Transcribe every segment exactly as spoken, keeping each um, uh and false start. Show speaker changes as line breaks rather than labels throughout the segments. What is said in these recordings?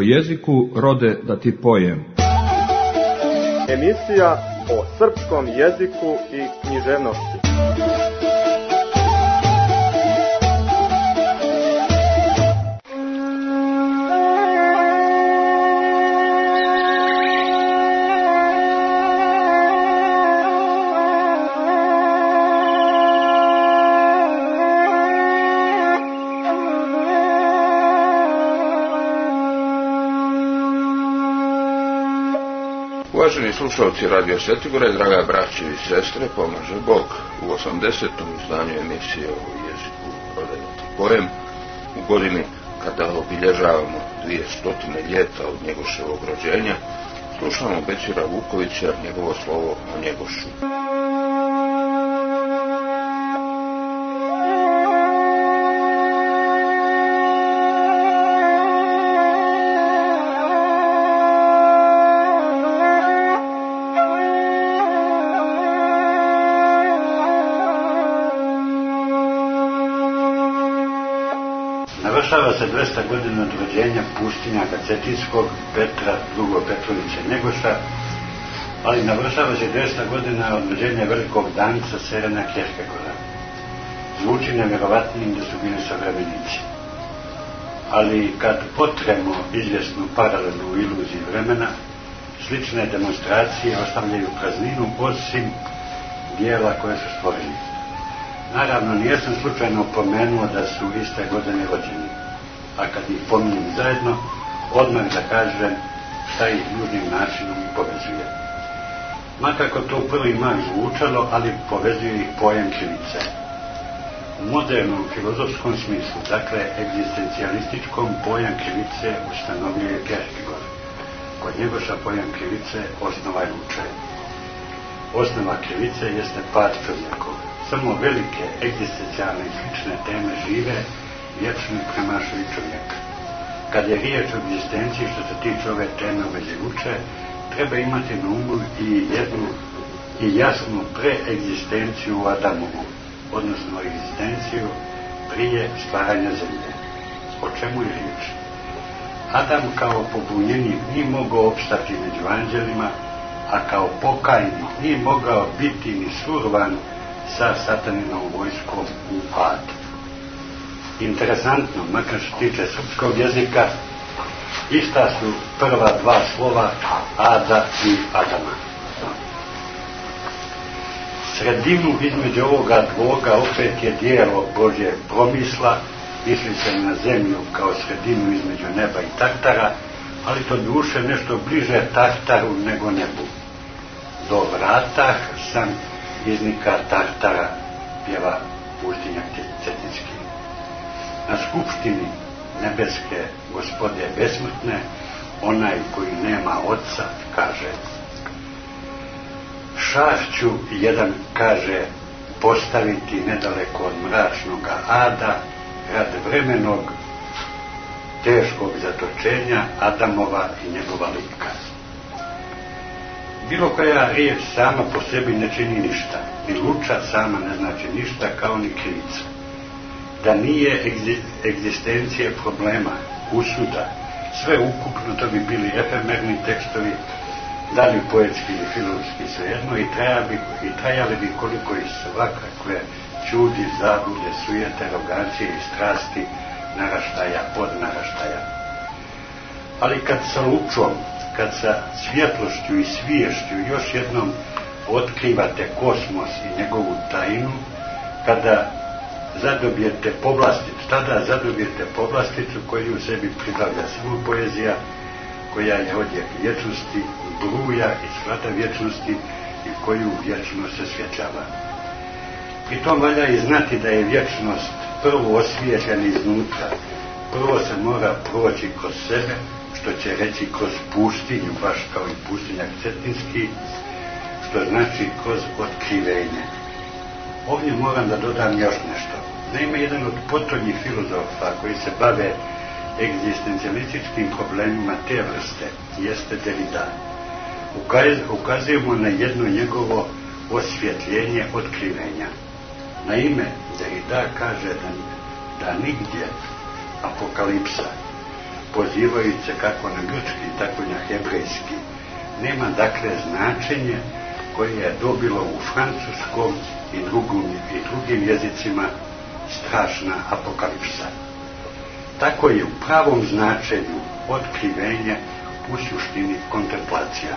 o jeziku rode da ti pojem.
Emisija o srpskom jeziku i književnosti.
Uvaženi slušalci Radio Svetigore, draga braće i sestre, pomaže Bog. U osamdesetom izdanju emisije o jeziku rode da ti pojem, u godini kada obilježavamo dvije stotine ljeta od Njegoševog rođenja, slušamo Bećira Vukovića, njegovo slovo o Njegošu.
Navršava se dvesta godina od rođenja pustinjaka Cetinskog, Petra, drugog Petrovića Njegoša, ali navršava se dvesta godina od rođenja velikog danca Serena Kierkegaarda. Zvuči nevjerovatnim da su bili savremenici. Ali kad potremo izvjesnu paralelu u iluziji vremena, slične demonstracije ostavljaju prazninu osim dijela koje su stvorili. Naravno, nijesam slučajno pomenuo da su iste godine rođeni, a kad ih pominjem zajedno, odmah da kažem šta ih nužnim načinom povezuje. Makako to u prvi mah zvučalo, ali povezuje ih pojam krivice. U modernom filozofskom smislu, dakle egzistencijalističkom, pojam krivice ustanovljuje Kierkegaard. Kod Njegoša pojam krivice osnova je učenje. Osnova krivice jeste pad čovjekov. Samo velike egzistencijalne i slične teme žive, vječno premašuju čovjeka. Kad je riječ o egzistenciji, što se tiče ove teme u vezi uče, treba imati na umu i jednu i jasnu preegzistenciju u Adamovu, odnosno egzistenciju prije stvaranja zemlje. O čemu je riječ? Adam kao pobunjenik nije mogao opstati među anđelima, a kao pokajnik nije mogao biti ni survan sa sataninom vojskom u ad. Interesantno, makar što tiče srpskog jezika, ista su prva dva slova Ada i Adama. Sredinu između ovoga dvoga opet je dijelo Božje promisla, misli se na zemlju kao sredinu između neba i Tartara, ali to duše nešto bliže Tartaru nego nebu. Do vrata sam iznika Tartara, pjeva pustinjak Cetinski. Na skupštini nebeske gospode besmrtne, onaj koji nema oca, kaže: šah ću jedan, kaže, postaviti nedaleko od mračnoga ada, rad vremenog, teškog zatočenja Adamova i njegova lika. Bilo koja riječ sama po sebi ne čini ništa, ni luča sama ne znači ništa, kao ni krivica. Da nije egzistencije problema, usuda, sve ukupno to bi bili efemerni tekstovi, da li poetski ili filozofski, svejedno, i trajali, i trajali bi koliko i svakakve čudi, zablude, sujete, arogancije i strasti naraštaja, podnaraštaja. Ali kad sa lučom, kad sa svjetlošću i sviješću još jednom otkrivate kosmos i njegovu tajnu, kada zadobijete povlasticu, tada zadobijete povlasticu koju u sebi pribavlja samo poezija, koja je odjek vječnosti, bruja i svata vječnosti i koju vječno se svjećava. Pri tom valja i znati da je vječnost prvo osvijetljena iznutra, prvo se mora proći kroz sebe, što će reći kroz pustinju, baš kao i pustinjak Cetinski, što znači kroz otkrivenje. Ovdje moram da dodam još nešto. Naime, jedan od potonjih filozofa koji se bave egzistencijalističkim problemima te vrste jeste Derrida. Ukazujemo na jedno njegovo osvjetljenje otkrivenja. Naime, Derrida kaže da, da nigdje apokalipsa pozivajući se kako na grčki, tako i na hebrejski. Nema dakle značenje koje je dobilo u francuskom i drugim, i drugim jezicima strašna apokalipsa. Tako je u pravom značenju otkrivenje, u suštini kontemplacija.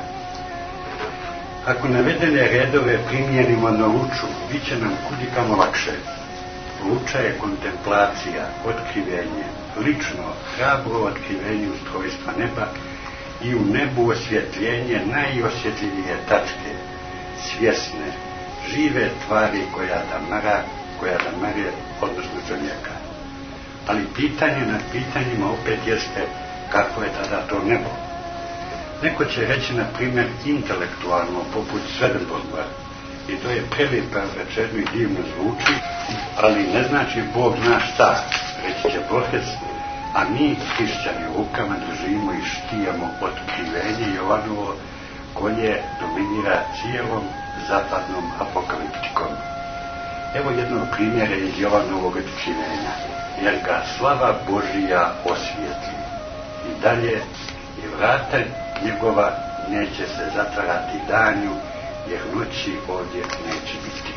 Ako navedene redove primjenimo na Luču, bit će nam kudikamo lakše. Luča je kontemplacija, otkrivenje, lično, hrabro otkrivenje ustrojstva neba i u nebu osvjetljenje najosjetljivije tačke, svjesne, žive tvari koja da mara, koja da mare, odnosno čovjeka. Ali pitanje nad pitanjima opet jeste kako je tada to nebo. Neko će reći, na primjer, intelektualno, poput Swedenborga, i to je prelijepa rečeno i divno zvuči, ali ne znači Bog zna šta, reći će Borges, a mi, hrišćani, u rukama držimo i štijamo otkrivenje Jovanovo koje dominira cijelom zapadnom apokaliptikom. Evo jednog primjera iz Jovanovog otkrivenja, jer ga slava Božija osvijetli. I dalje, i vrata njegova neće se zatvarati danju, jer noći ovdje neće biti.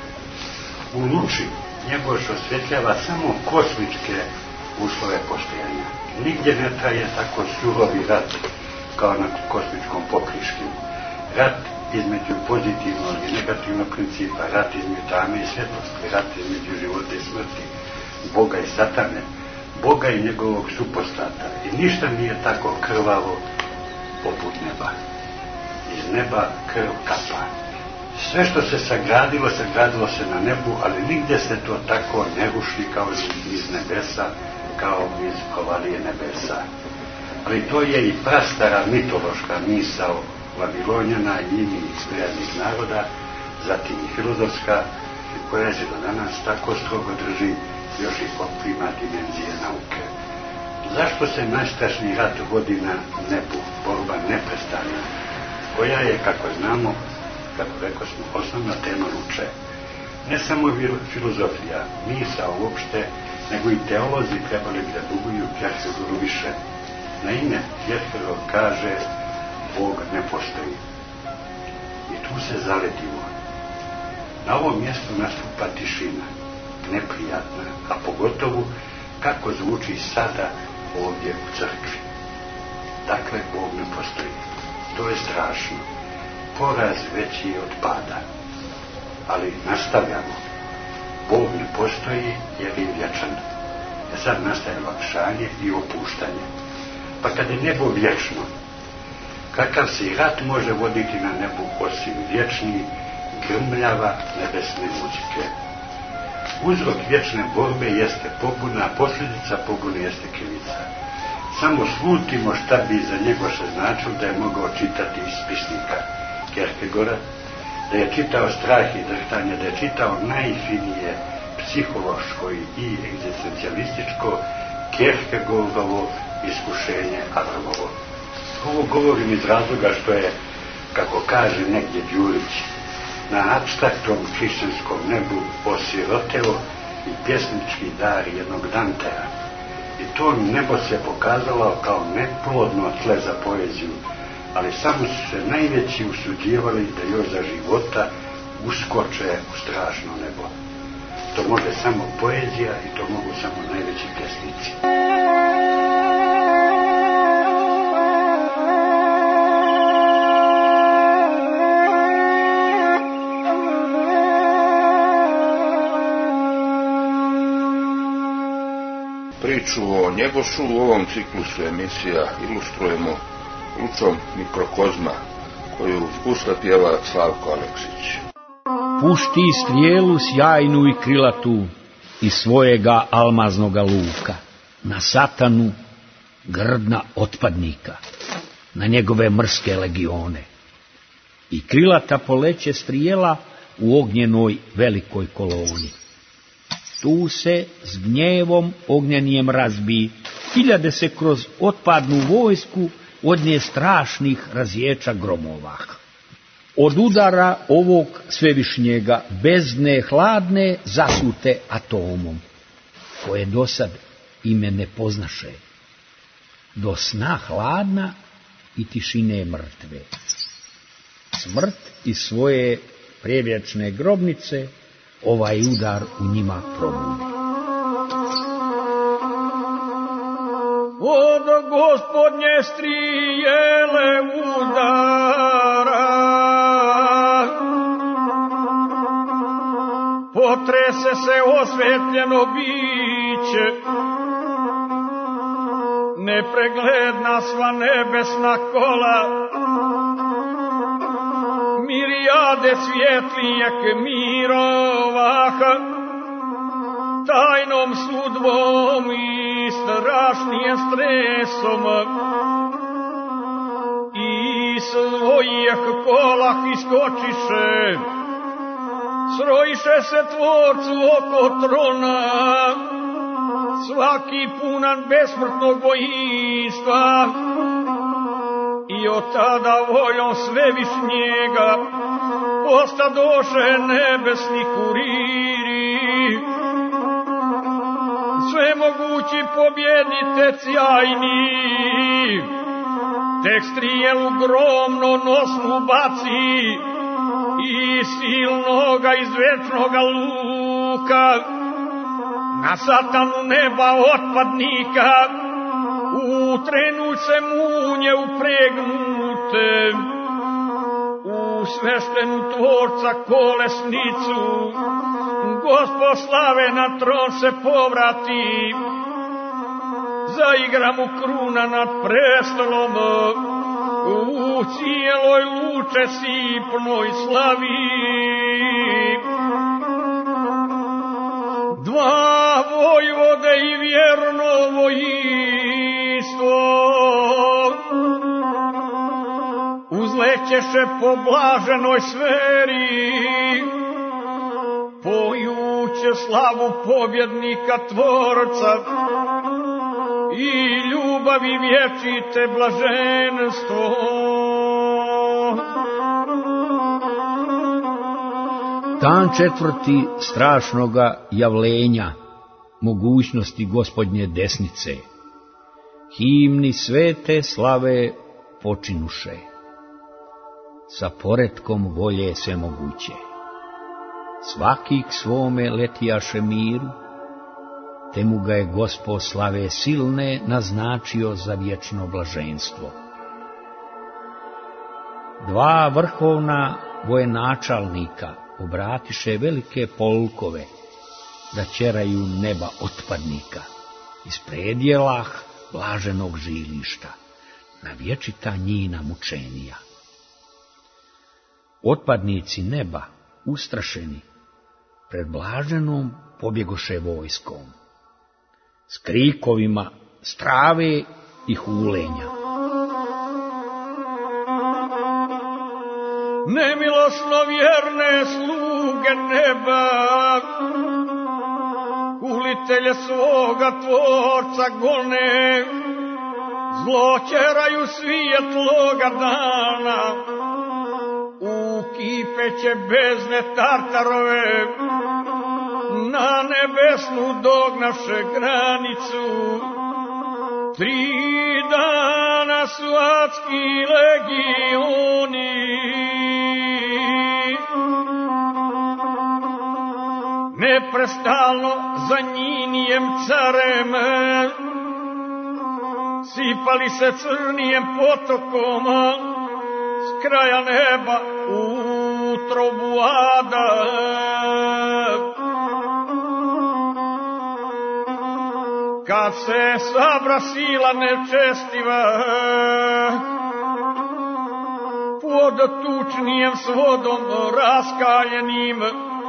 U Luči Njegoš osvjetljava samo kosmičke uslove postojanja. Nigdje ne traje tako surovi rat kao na kosmičkom pokrištu. Rat između pozitivnog i negativnog principa, rat između tame i svjetlosti, rat između života i smrti, Boga i Satane, Boga i njegovog supostata. I ništa nije tako krvavo poput neba. Iz neba krv kapa. Sve što se sagradilo, sagradilo se na nebu, ali nigdje se to tako ne ruši kao iz nebesa, kao iz provalije nebesa. Ali to je i prastara mitološka misao Vavilonjana i inih sprijednih naroda, zatim i filozofska, koja se do danas tako strogo drži, još i poprima dimenzije nauke. Zašto se najstrašniji rat vodi na nebu, borba neprestana, koja je, kako znamo, kako rekao smo, osnovna tema Luče? Ne samo filozofija, misao uopšte, nego i teolozi trebali bi da duguju Kierkegaardu više. Naime, Kierkegaard kaže, Bog ne postoji. I tu se zaledimo. Na ovom mjestu nastupa tišina, neprijatna, a pogotovo kako zvuči sada ovdje u crkvi. Dakle, Bog ne postoji. To je strašno. Poraz veći je od pada. Ali nastavljamo. Bog ne postoji jer je vječan. E sad nastaje olakšanje i opuštanje. Pa kad je nebo vječno, kakav se i rat može voditi na nebu osim vječni grmljava nebesne muzike? Uzrok vječne borbe jeste pobuna, a posljedica pobune jeste krivica. Samo slutimo šta bi za njega se značilo da je mogao čitati iz pisnika Kierkegaarda, da je čitao Strah i drhtanje, da je čitao najfinije psihološko i egzistencijalističko Kierkegaardovo iskušenje Avramovo. Ovo govorim iz razloga što je, kako kaže negdje Đurić, na apstraktnom hrišćanskom nebu osiroteo i pjesnički dar jednog Dantea. I to nebo se pokazalo kao neplodno tle za poeziju, ali samo su se najveći usuđivali da još za života uskoče u strašno nebo. To može samo poezija i to mogu samo najveći pjesnici.
Priču o Njegošu u ovom ciklusu emisija ilustrujemo Lučom mikrokozma, koju uz gusle pjeva Slavko Aleksić.
Pušti strijelu sjajnu i krilatu iz svojega almaznoga luka na Satanu, grdna otpadnika, na njegove mrske legione. I krilata poleće strijela u ognjenoj velikoj koloni. Tu se s gnjevom ognjenijem razbi, hiljade se kroz otpadnu vojsku od nje strašnih razječa gromova. Od udara ovog svevišnjega bezdne hladne zasute atomom, koje dosad ime ne poznaše. do sna hladna i tišine mrtve. Smrt iz svoje prevječne grobnice ovaj udar u njima probudi.
Od Gospodnje strijele udara, potrese se osvetljeno biće, nepregledna sva nebesna kola, mirijade svjetlijek mirovaha, tajnom sudbom i strašnijem stresom i svojih kolah iskočiše, srojiše se tvorcu oko trona, svaki punan besmrtnog vojinstva, i od tada voljom svevišnjega postadoše nebesni kuriri, svemogući pobjednitec jajni, tek strijelu gromno nosnu baci i silnoga iz večnoga luka na satanu neba otpadnika u trenut se munje upregnute, u sveštenu tvorca kolesnicu Gospod slave na tron se povrati, zaigra mu kruna nad prestolom, u cijeloj luče sipnoj slavi. Dva vojvode i vjerno vojinstvo uzlećeše po blaženoj sferi, pojuće slavu pobjednika tvorca i ljubavi vječite blaženstvo.
Dan četvrti strašnoga javljenja, mogućnosti Gospodnje desnice, himni svete slave počinuše, sa poretkom volje sve moguće. Svaki k svome letijaše miru, te mu ga je Gospod slave silne naznačio za vječno blaženstvo. Dva vrhovna vojenačalnika obratiše velike polkove da ćeraju neba otpadnika iz predjelah blaženog žilišta na vječita njina mučenija. Otpadnici neba, ustrašeni, pred blaženom pobjegoše vojskom, s krikovima strave i hulenja.
Nemilosno vjerne sluge neba, hulitelje svoga tvorca gone, zloćeraju svijetloga dana, u kipeće bezne Tartarove, na nebesnu dognavše granicu. Tri dana su adski legioni, neprestalno za njinijem carem sipali se crnijem potokom s kraja neba u utrobu ada. Kad se sabra sila nečestiva pod tučnijem svodom raskaljenim,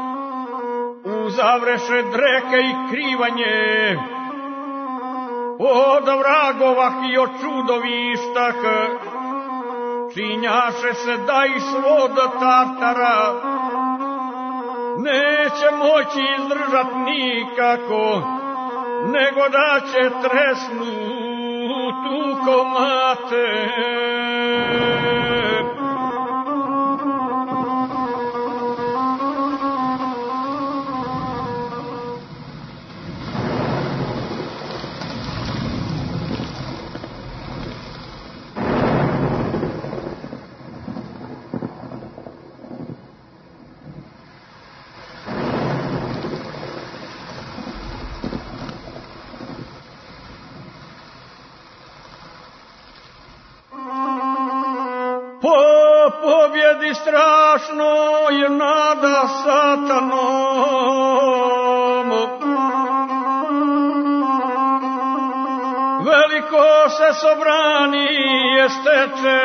uzavreše dreke i krivanje od vragovah i od čudovištah, činjaše se da i svod Tartara neće moći izdržat nikako, nego da će tresnut u komate. pobjedi strašnoj nada satanom. Veliko se sobrani steče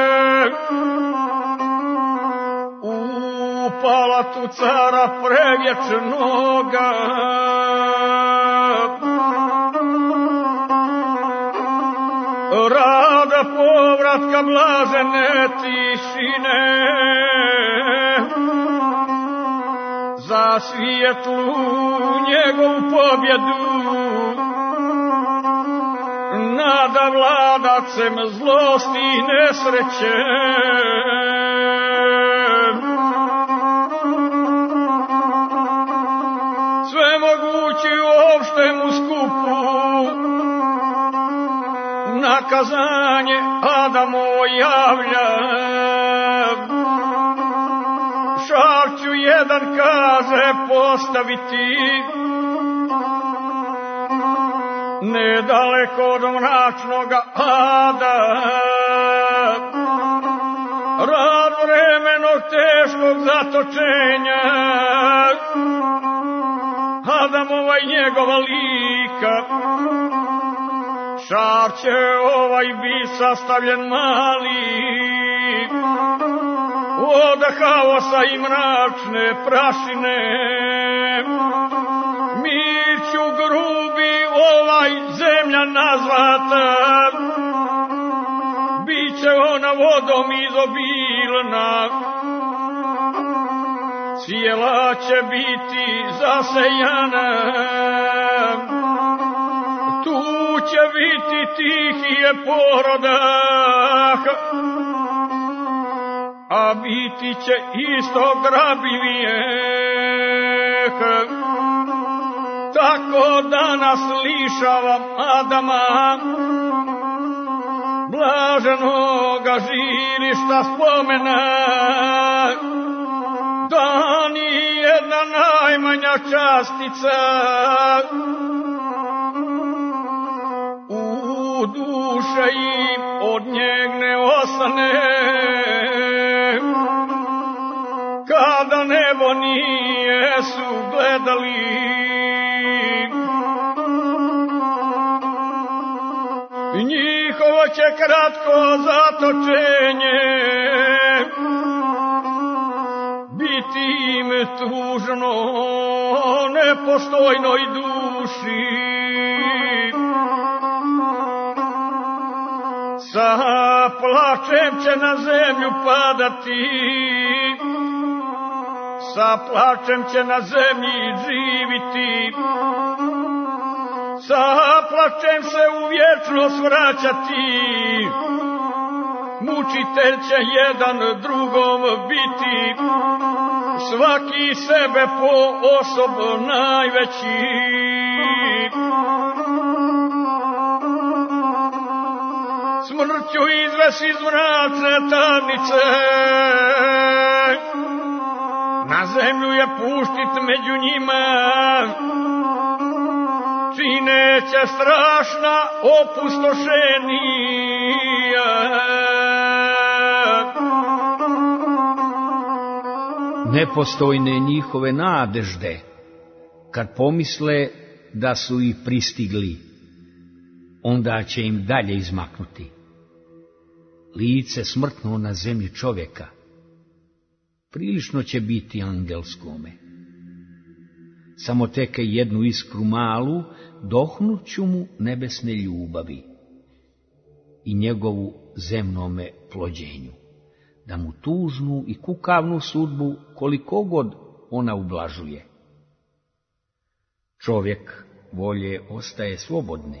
u palatu cara prevječnoga. Rada povratka blažene tišine za svijetlu njegovu pobjedu nada vladacem zlosti i nesreće. Sve mogući u opštemu skupu nakazanje Adamo javlja. Šarću jedan kaže postaviti nedaleko od mračnoga ada. Rad vremenog teškog zatočenja Adamova i njegova lika. Šar će ovaj bit sastavljen mali od haosa i mračne prašine. Mir ću grubi ovaj zemlja nazvata, bit će ona vodom izobilna, cijela će biti zasejana. Tu će biti tihije porodah, a biti će isto grabljivije. Tako danas lišavam Adama, blaženoga žilišta spomena, da ni jedna najmanja častica u duše im od njeg ne ostane, kada nebo nije su gledali. Njihovo će kratko zatočenje biti im tužno nepostojnoj duši. Sa plačem će na zemlju padati, sa plačem će na zemlji živiti, sa plačem se u vječnost vraćati. Mučitelj će jedan drugom biti, svaki sebe po osob najveći. Smrću izves iz mračne tamnice, na zemlju je puštit među njima, čineće strašna opustošenija.
Nepostojne njihove nadežde, kad pomisle da su ih pristigli, onda će im dalje izmaknuti. Lice smrtno na zemlji čovjeka prilično će biti angelskome. Samo teke jednu iskru malu, dohnuću mu nebesne ljubavi i njegovu zemnome plođenju, da mu tužnu i kukavnu sudbu koliko god ona ublažuje. Čovjek volje ostaje slobodne,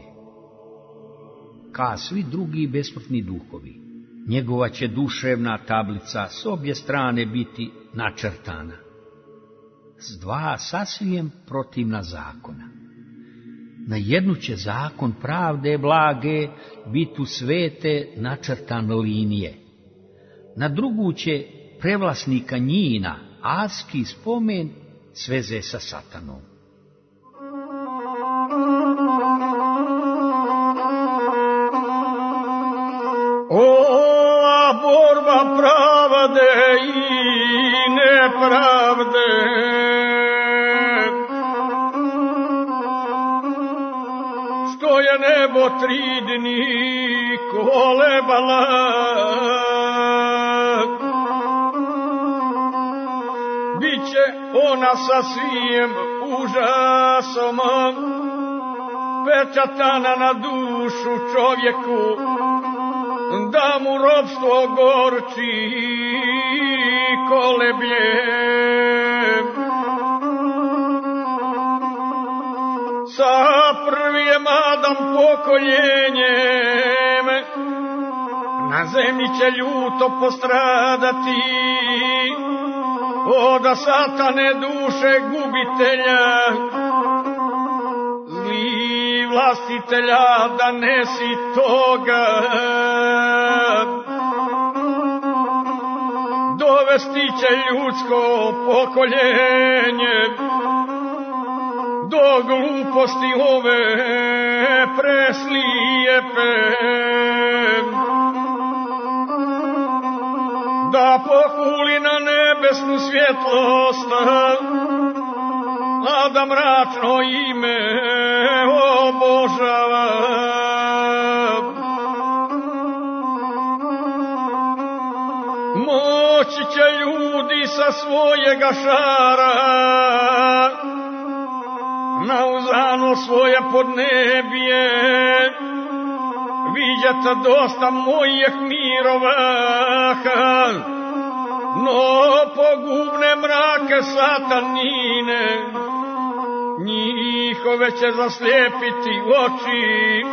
ka svi drugi besmrtni duhovi. Njegova će duševna tablica s obje strane biti načrtana, s dva sasvim protivna zakona. Na jednu će zakon pravde blage biti svete načrtan linije, na drugu će prevlasnika njina adski spomen sveze sa satanom.
Ova borba prava nepravde. Što je nebo tri dni kolebala, biće ona sa svim užasom pečatana na dušu čovjeku, da mu robstvo gorči koleblje. Sa prvim Adam pokoljenjem na zemlji će ljuto postradati od satane duše gubitelja, zli vlastitelja da nesi toga. Dovesti će ljudsko pokoljenje do gluposti ove preslijepe, da pohuli na nebesnu svjetlost, a da mračno ime obožava. Moći će ljudi sa svojega šara na uzano svoje podnebje vidjeti dosta mojih mirovaha, no pogubne mrake satanine njihove će zaslijepiti oči.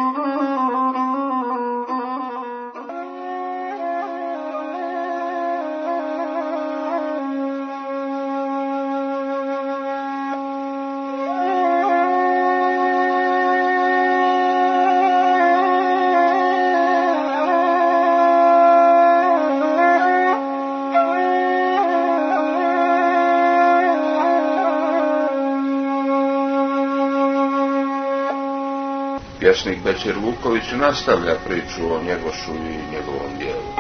Pjesnik Bećir Vuković nastavlja priču o Njegošu i njegovom dijelu.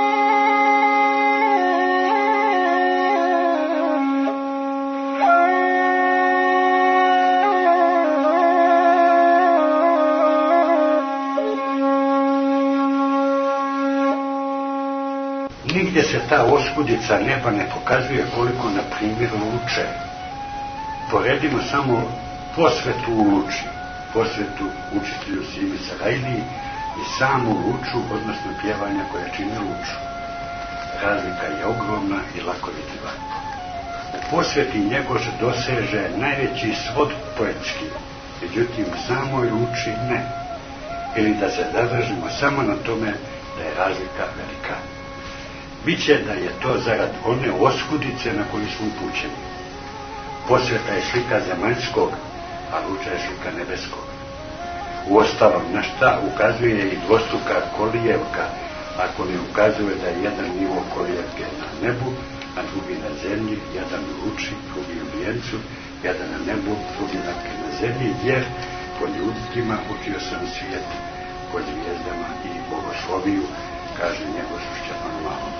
Nigdje se ta oskudica neba ne pokazuje koliko, na primjer, luče. Poredimo samo posvetu u luči, posvetu učitelju Simi Sarajliji i samu luču, odnosno pjevanja koja čine luču. Razlika je ogromna i lako vidljiva. U posveti Njegoš doseže najveći svod poetski, međutim u samoj luči ne. Ili da se zadržimo samo na tome da je razlika velika. Biće da je to zarad one oskudice na koju smo upućeni. Posveta je slika zemaljskog, a luča je slika nebeskog. Uostalom, na šta ukazuje i dvostruka kolijevka, ako ne ukazuje da je jedan nivo kolijevke na nebu, a drugi na zemlji, jedan u luči, drugi u vijencu, jedan na nebu, drugi na zemlji, jer po ljudima učio sam svijet, po zvijezdama i bogosloviju, kaže Njegoš u Šćepanu Malom.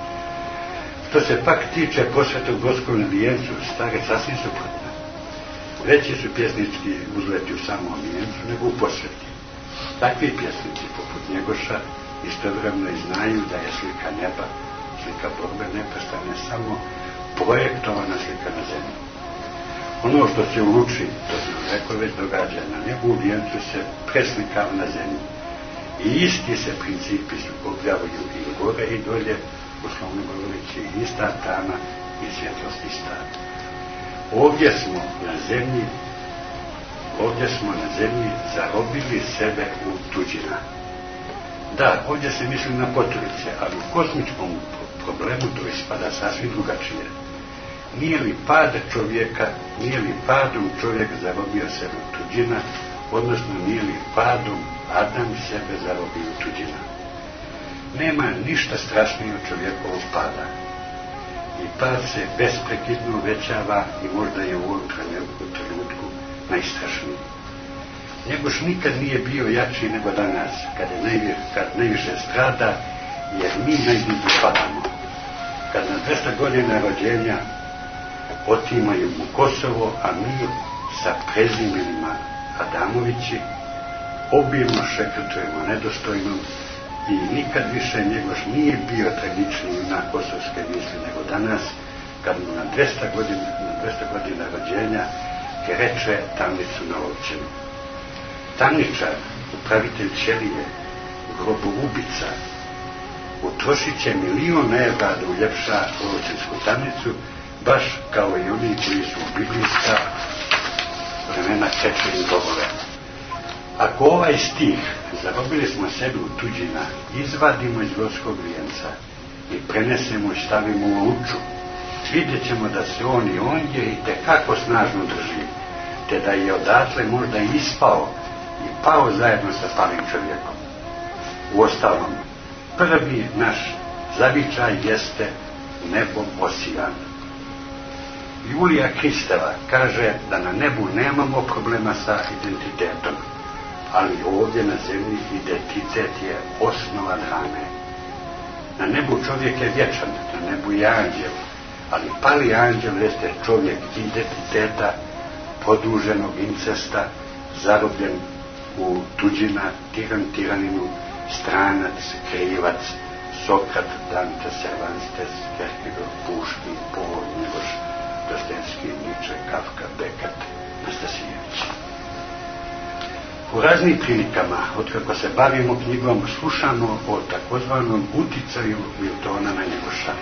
Što se pak tiče posvete u Gorskom vijencu, stvar je sasvim suprotna. Veći su pjesnički uzleti u samom vijencu nego u posveti. Takvi pjesnici poput Njegoša istovremeno i znaju da je slika neba, slika borbe neprestane samo projektovana slika na zemlji. Ono što se u luči, to se rekao već događa na nebu, u vijencu se preslikava na zemlji. I isti se principi sukobljavaju i gore i dolje, uslovno govoreći, ista tama i svjetlost ista. Ovdje smo na zemlji, ovdje smo na zemlji zarobili sebe u tuđina. Da, ovdje se misli na poturice, ali u kosmičkom problemu to ispada sasvim drugačije. Nije li pad čovjeka, nije li padom čovjek zarobio sebe u tuđina, odnosno nije li padom Adam sebe zarobio u tuđina. Nema ništa strašnije od čovjekovog pada. I pad se besprekidno uvećava i možda je u ovom trenutku najstrašniji. Njegoš nikad nije bio jači nego danas, kad, je najviše, kad najviše strada, jer mi najduže padamo. kad na dvesta godina rođenja otimaju mu Kosovo, a mi sa prezimenima Adamovići obilno šekrtujemo nedostojnom i nikad više Njegoš nije bio tragičniji na kosovske misli nego danas, kad mu na dvesta godina, na dvesta godina rođenja kreće tamnicu na Ovčinu. Tamničar, upravitelj ćelije, groboubica, utrošit će milion evra da uljepša Ovčinsku tamnicu, baš kao i oni koji su u biblijska vremena kreću i govore. Ako ovaj stih zarobili smo sebi u tuđina, izvadimo iz gorskog vijenca i prenesemo i stavimo u luču, vidjet ćemo da se on i ondje i tekako snažno drži, te da je odatle možda ispao i pao zajedno sa palim čovjekom. Uostalom, prvi naš zavičaj jeste nebom osijan. Julija Kristeva kaže da na nebu nemamo problema sa identitetom, ali ovdje na zemlji identitet je osnova drame. Na nebu čovjek je vječan, na nebu je anđel, ali pali anđel jeste čovjek identiteta, produženog incesta, zarobljen u tuđina, tiran tiraninu, stranac, krivac, Sokrat, Dante, Cervantes, Kierkegaard, Puškin, Pol, Njegoš, Dostojevski, Nietzsche, Kafka, Beckett, Nastasijević. U raznim prilikama, otkako se bavimo knjigom, slušamo o takozvanom uticaju Miltona na Njegoša.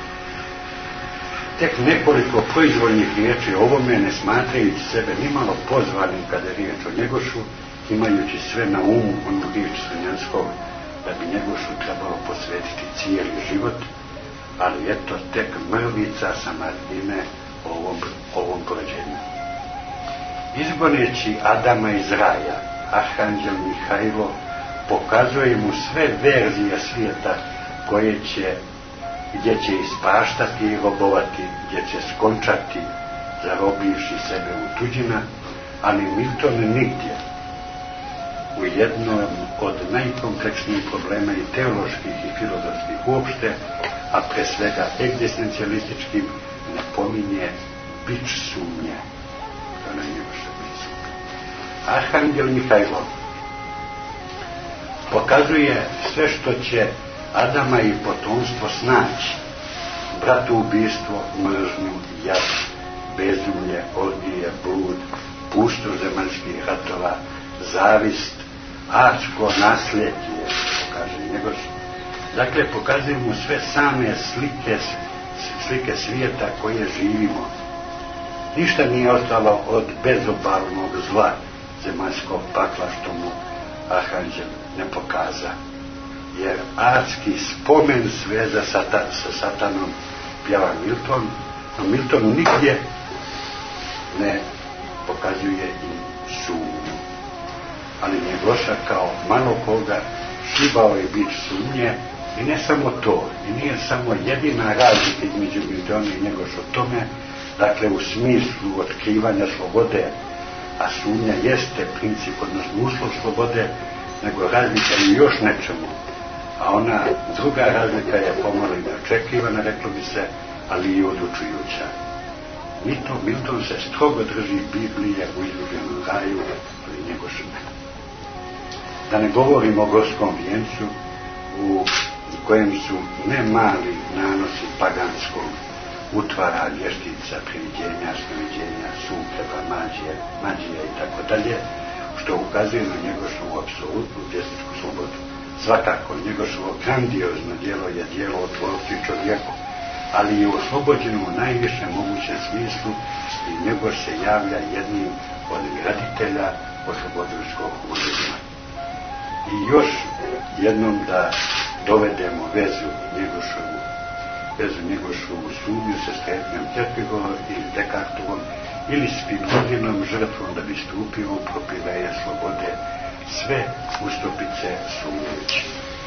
Tek nekoliko proizvoljnih riječi o ovome, ne smatrajući sebe nimalo pozvanim kada je riječ o Njegošu, imajući sve na umu onu riječ Slunjanskog, da bi Njegošu trebalo posvetiti cijeli život, ali eto tek mrvica sa margine o ovom, ovom prođenju. Izgoneći Adama iz raja, Arhanđel Mihajlo pokazuje mu sve verzije svijeta koje će, gdje će ispaštati i robovati, gdje će skončati, zarobivši sebe u tuđina, ali Milton nigdje u jednom od najkompleksnijih problema i teoloških i filozofskih uopšte, a pre svega egzistencijalističkim, ne pominje bič sumnje. To ne je još bič sumnje. Arhangel Mihajlo pokazuje sve što će Adama i potomstvo snaći: bratoubistvo, mržnju, jad, bezumlje, orgije, blud, pustoš zemaljskih ratova, zavist, adsko nasljedje, kaže Njegoš. Dakle, pokazuje mu sve same slike, slike svijeta koje živimo. Ništa nije ostalo od bezobalnog zla zemaljskog pakla što mu Arhanđel ne pokaza. Jer adski spomen sveza sata, sa satanom pjeva Milton, a Milton nigdje ne pokazuje i sumnju. Ali Njegoša kao malo koga šibao je bič sumnje, i ne samo to, i nije samo jedina razlika između Miltona i Njegoša o tome, dakle u smislu otkrivanja slobode, a sumnja jeste princip, odnosno uslov slobode, nego razlika i još nečemu. A ona druga razlika je pomalo i neočekivana, reklo bi se, ali i odlučujuća. Milton, Milton se strogo drži Biblije u izgubljenom raju, ali Njegoš ne. Da ne govorimo o gorskom vijencu u kojem su ne mali nanosi paganskog utvara, vještica, priviđenja, snoviđenja, sunkeva, mađije, mađije i tako dalje, što ukazuje na Njegošovu apsolutnu vjestičku slobodu. Svakako, Njegošovo grandiozno djelo je djelo o tvorcu i čovjeku, ali je oslobođeno u najvišem mogućem smislu i Njegoš se javlja jednim od graditelja oslobodilačkog udruženja. I još jednom da dovedemo vezu Njegošovu, vezu Njegošovu sumnju sa strepnjom Kierkegaardom ili Descartovom ili Spinozinom žrtvom da bi stupio u propileje slobode sve ustopice sumnjujući.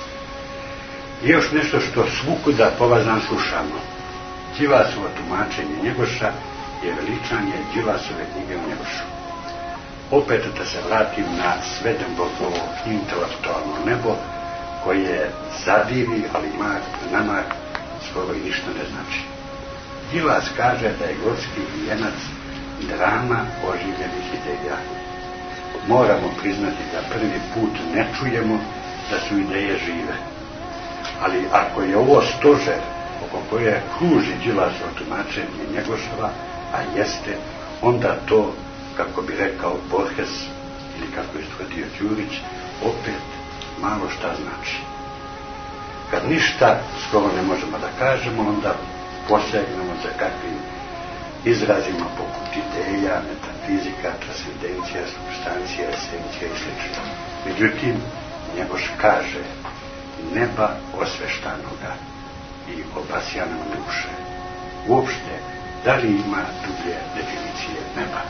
I još nešto što svukuda povazan slušamo. Đilasovo tumačenje Njegoša je veličanje Đilasove knjige u Njegošu. Opet da se vratim na Swedenborgovo intelektualno nebo koje zadiri, ali mak, namak skoro i ništa ne znači. Đilas kaže da je Gorski vijenac drama oživljenih ideja. Moramo priznati da prvi put ne čujemo da su ideje žive. Ali ako je ovo stožer oko koje kruži Đilasovo tumačenje Njegoševa, a jeste, onda to, kako bi rekao Borges ili kako je stvrdio Đurić, opet malo šta znači. Kad ništa skoro ne možemo da kažemo, onda posegnemo za kakvim izrazima poput ideja, metafizika, transcendencija, substancija, esencija i sl. Međutim, Njegoš kaže neba osveštanoga i obasjane duše. Uopšte, da li ima dublje definicije neba?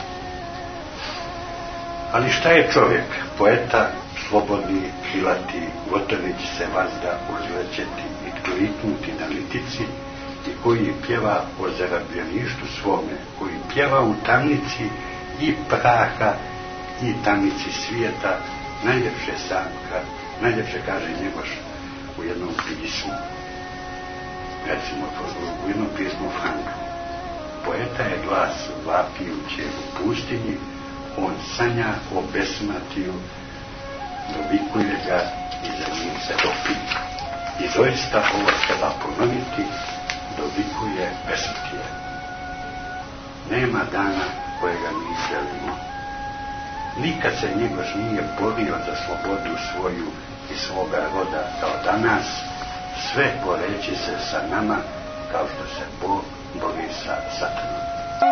Ali šta je čovjek? Poeta, slobodni, krilati, gotović se vazda uzlećeti i kliknuti na litici i koji pjeva o zarobljeništvu svome, koji pjeva u tamnici i praha i tamnici svijeta, najljepše samka, najljepše kaže Njegoš u jednom pismu, recimo u jednom pismu Franku. Poeta je glas vapijuće u pustinji, on sanja o besmatiju, dovikuje ga i za njim se topi. I doista ovo treba ponoviti, dovikuje besmatije. Nema dana kojega mi želimo. Nikad se Njegoš nije borio za slobodu svoju i svoga roda kao danas, sve boreći se sa nama kao što se Bog bori sa Satanom.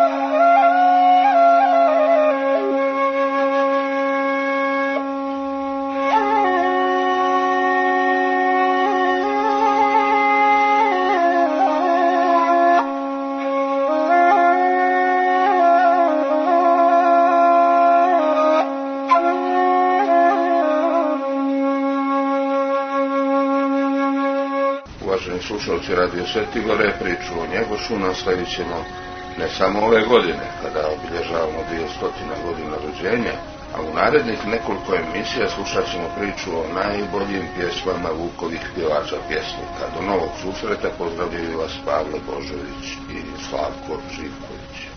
Uvaženi slušalci Radio Svetigore, priču o Njegošu nastavit ćemo ne samo ove godine, kada obilježavamo dvjesto godina rođenja, a u narednih nekoliko emisija slušat ćemo priču o najboljim pjesmama Vukovih pjevača pjesnika. Do novog susreta, pozdravljaju vas Pavle Božović i Slavko Živković.